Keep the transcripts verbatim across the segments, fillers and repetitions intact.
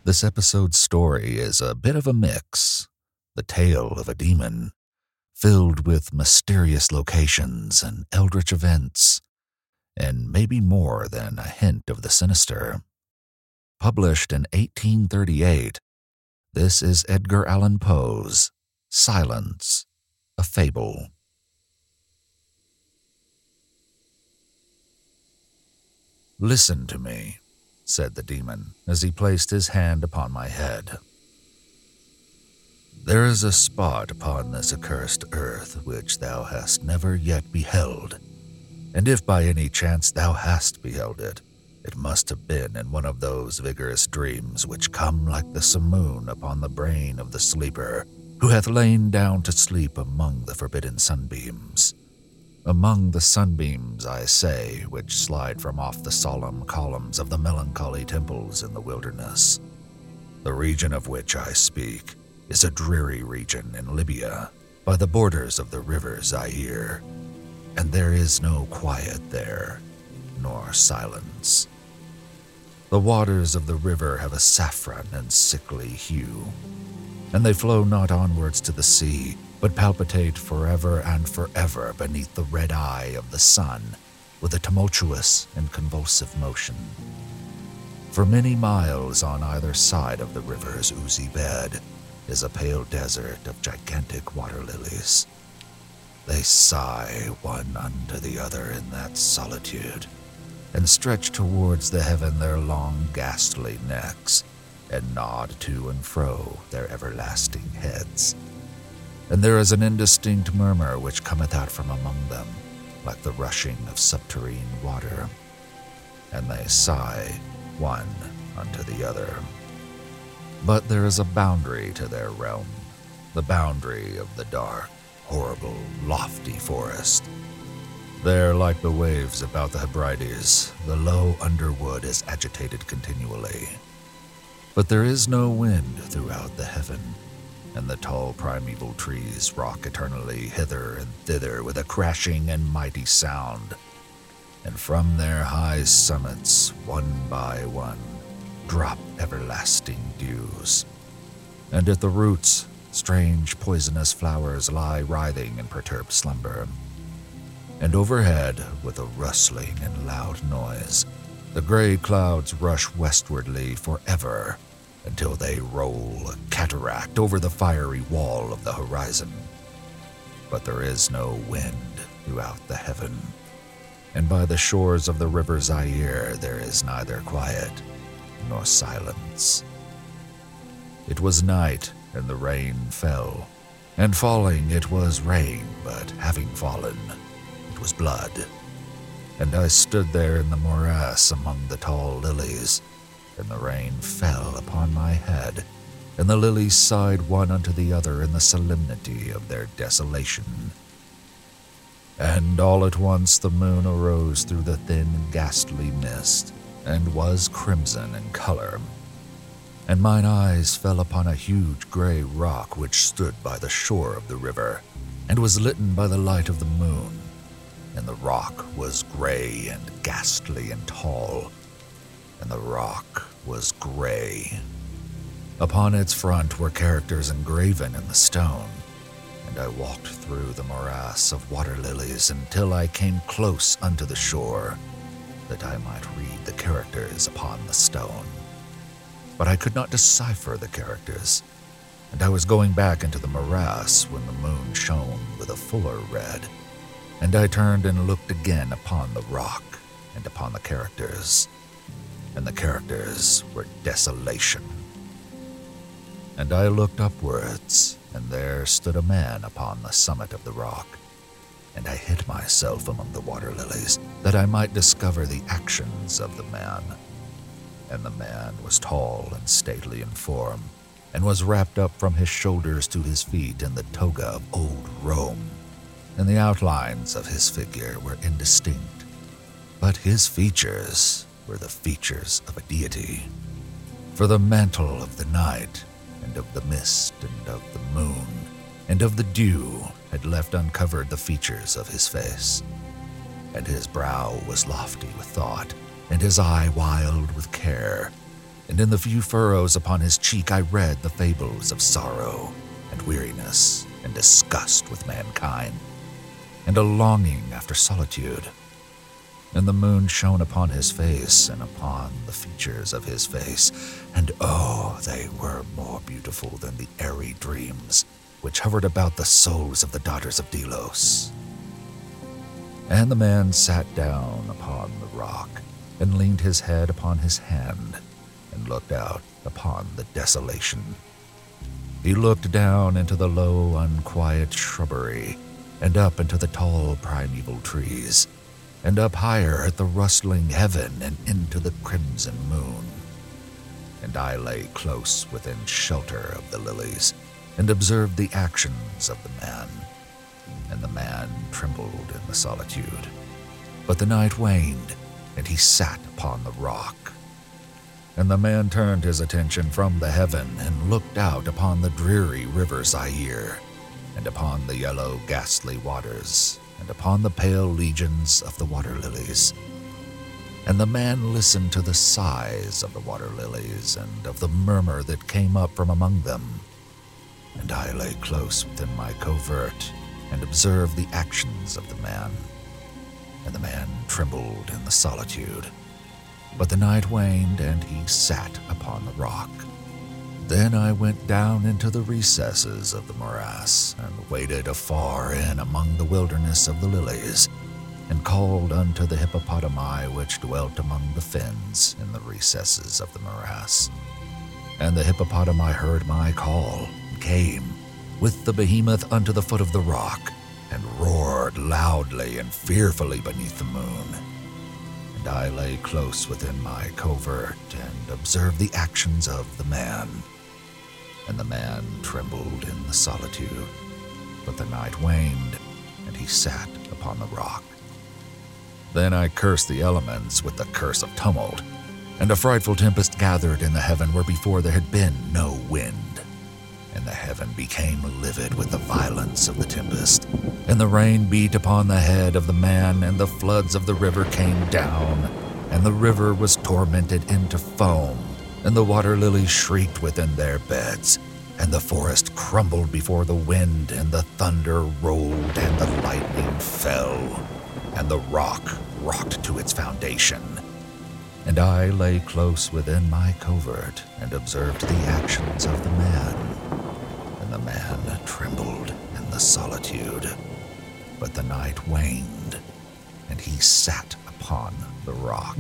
This episode's story is a bit of a mix, the tale of a demon, filled with mysterious locations and eldritch events, and maybe more than a hint of the sinister. Published in eighteen thirty-eight, this is Edgar Allan Poe's Silence, a Fable. "Listen to me," said the demon as he placed his hand upon my head. "There is a spot upon this accursed earth which thou hast never yet beheld, and if by any chance thou hast beheld it, it must have been in one of those vigorous dreams which come like the simoon upon the brain of the sleeper who hath lain down to sleep among the forbidden sunbeams. Among the sunbeams, I say, which slide from off the solemn columns of the melancholy temples in the wilderness. The region of which I speak is a dreary region in Libya, by the borders of the river Zaire, and there is no quiet there, nor silence. The waters of the river have a saffron and sickly hue, and they flow not onwards to the sea, but palpitate forever and forever beneath the red eye of the sun with a tumultuous and convulsive motion. For many miles on either side of the river's oozy bed is a pale desert of gigantic water lilies. They sigh one unto the other in that solitude, and stretch towards the heaven their long ghastly necks, and nod to and fro their everlasting heads. And there is an indistinct murmur which cometh out from among them, like the rushing of subterrene water. And they sigh one unto the other. But there is a boundary to their realm, the boundary of the dark, horrible, lofty forest. There, like the waves about the Hebrides, the low underwood is agitated continually. But there is no wind throughout the heaven, and the tall primeval trees rock eternally hither and thither with a crashing and mighty sound. And from their high summits, one by one, drop everlasting dews. And at the roots, strange poisonous flowers lie writhing in perturbed slumber. And overhead, with a rustling and loud noise, the gray clouds rush westwardly forever, until they roll a cataract over the fiery wall of the horizon. But there is no wind throughout the heaven, and by the shores of the river Zaire there is neither quiet nor silence. It was night, and the rain fell, and falling it was rain, but having fallen, it was blood. And I stood there in the morass among the tall lilies, and the rain fell upon my head, and the lilies sighed one unto the other in the solemnity of their desolation. And all at once the moon arose through the thin, ghastly mist, and was crimson in color. And mine eyes fell upon a huge gray rock which stood by the shore of the river, and was litten by the light of the moon. And the rock was gray and ghastly and tall, and the rock was gray. Upon its front were characters engraven in the stone, and I walked through the morass of water lilies until I came close unto the shore, that I might read the characters upon the stone. But I could not decipher the characters, and I was going back into the morass when the moon shone with a fuller red, and I turned and looked again upon the rock and upon the characters. And the characters were desolation. And I looked upwards, and there stood a man upon the summit of the rock, and I hid myself among the water lilies, that I might discover the actions of the man. And the man was tall and stately in form, and was wrapped up from his shoulders to his feet in the toga of old Rome, and the outlines of his figure were indistinct, but his features were the features of a deity. For the mantle of the night, and of the mist, and of the moon, and of the dew had left uncovered the features of his face. And his brow was lofty with thought, and his eye wild with care, and in the few furrows upon his cheek I read the fables of sorrow and weariness and disgust with mankind, and a longing after solitude. And the moon shone upon his face and upon the features of his face, and oh, they were more beautiful than the airy dreams which hovered about the souls of the daughters of Delos. And the man sat down upon the rock, and leaned his head upon his hand, and looked out upon the desolation. He looked down into the low, unquiet shrubbery, and up into the tall primeval trees, and up higher at the rustling heaven and into the crimson moon. And I lay close within shelter of the lilies, and observed the actions of the man. And the man trembled in the solitude. But the night waned, and he sat upon the rock. And the man turned his attention from the heaven and looked out upon the dreary river Zaire, and upon the yellow ghastly waters, and upon the pale legions of the water lilies. And the man listened to the sighs of the water lilies and of the murmur that came up from among them. And I lay close within my covert and observed the actions of the man. And the man trembled in the solitude. But the night waned, and he sat upon the rock. Then I went down into the recesses of the morass, and waded afar in among the wilderness of the lilies, and called unto the hippopotami which dwelt among the fens in the recesses of the morass. And the hippopotami heard my call, and came with the behemoth unto the foot of the rock, and roared loudly and fearfully beneath the moon. And I lay close within my covert, and observed the actions of the man. And the man trembled in the solitude, but the night waned, and he sat upon the rock. Then I cursed the elements with the curse of tumult, and a frightful tempest gathered in the heaven where before there had been no wind. And the heaven became livid with the violence of the tempest, and the rain beat upon the head of the man, and the floods of the river came down, and the river was tormented into foam, and the water lilies shrieked within their beds, and the forest crumbled before the wind, and the thunder rolled, and the lightning fell, and the rock rocked to its foundation. And I lay close within my covert, and observed the actions of the man. And the man trembled in the solitude, but the night waned, and he sat upon the rock.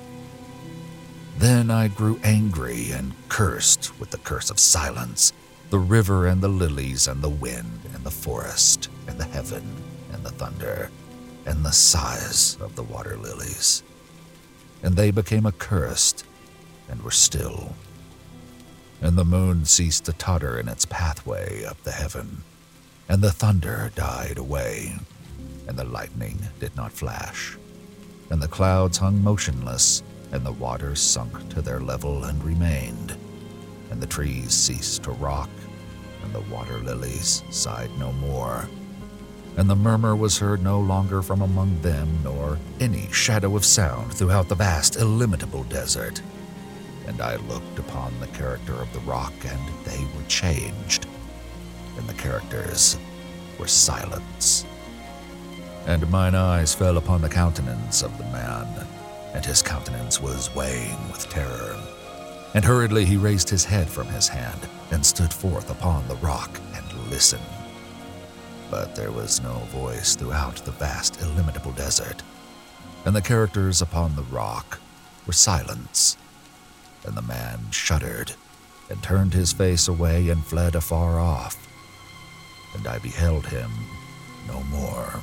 Then I grew angry and cursed with the curse of silence, the river and the lilies and the wind and the forest and the heaven and the thunder and the sighs of the water lilies. And they became accursed and were still. And the moon ceased to totter in its pathway up the heaven, and the thunder died away, and the lightning did not flash, and the clouds hung motionless, and the waters sunk to their level and remained, and the trees ceased to rock, and the water lilies sighed no more, and the murmur was heard no longer from among them, nor any shadow of sound throughout the vast illimitable desert. And I looked upon the character of the rock, and they were changed, and the characters were silence. And mine eyes fell upon the countenance of the man, and his countenance was weighing with terror. And hurriedly he raised his head from his hand, and stood forth upon the rock, and listened. But there was no voice throughout the vast illimitable desert, and the characters upon the rock were silence. And the man shuddered, and turned his face away, and fled afar off, and I beheld him no more.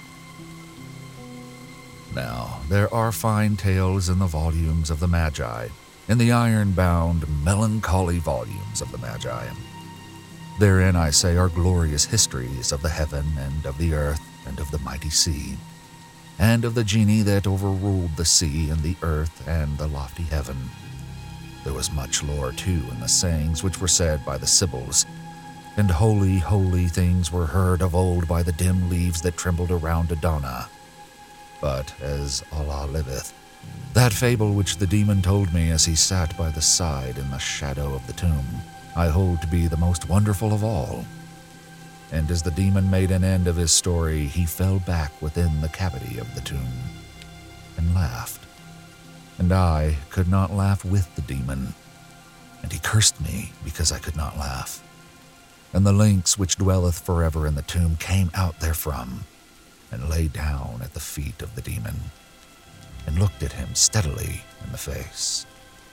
Now, there are fine tales in the volumes of the Magi, in the iron-bound, melancholy volumes of the Magi. Therein, I say, are glorious histories of the heaven, and of the earth, and of the mighty sea, and of the genii that overruled the sea, and the earth, and the lofty heaven. There was much lore, too, in the sayings which were said by the Sibyls, and holy, holy things were heard of old by the dim leaves that trembled around Adonai. But as Allah liveth, That fable which the demon told me as he sat by the side in the shadow of the tomb, I hold to be the most wonderful of all. And as the demon made an end of his story, he fell back within the cavity of the tomb and laughed. And I could not laugh with the demon, and he cursed me because I could not laugh. And the lynx which dwelleth forever in the tomb came out therefrom, and lay down at the feet of the demon, and looked at him steadily in the face.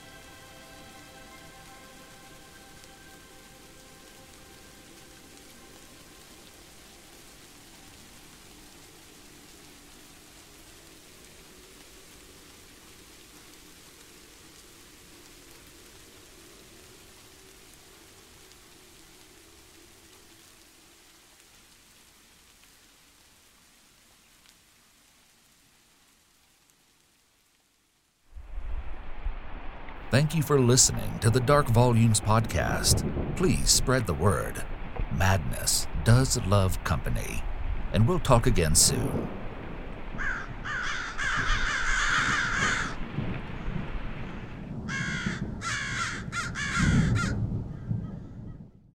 Thank you for listening to the Dark Volumes podcast. Please spread the word. Madness does love company, and we'll talk again soon.